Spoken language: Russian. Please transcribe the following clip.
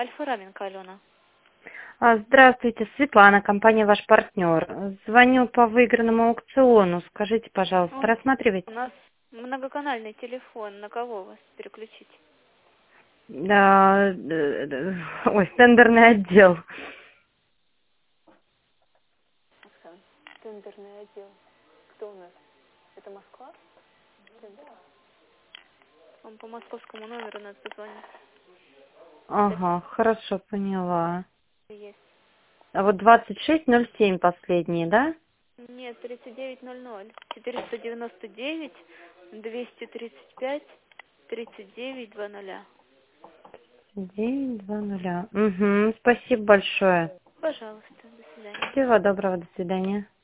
Альфа Раменко, Алена. Здравствуйте, Светлана, компания «Ваш партнер». Звоню по выигранному аукциону. Скажите, пожалуйста, У рассматриваете? нас многоканальный телефон. На кого вас переключить? Да, ой, тендерный отдел. Оксана, тендерный отдел. Кто у нас? Это Москва? Тендер. Он по московскому номеру надо позвонить. Ага, хорошо, поняла. Есть. А вот 2607 последние, да? Нет, 3900. 499 235 3900. 920. Угу, спасибо большое. Пожалуйста, до свидания. Всего доброго, до свидания.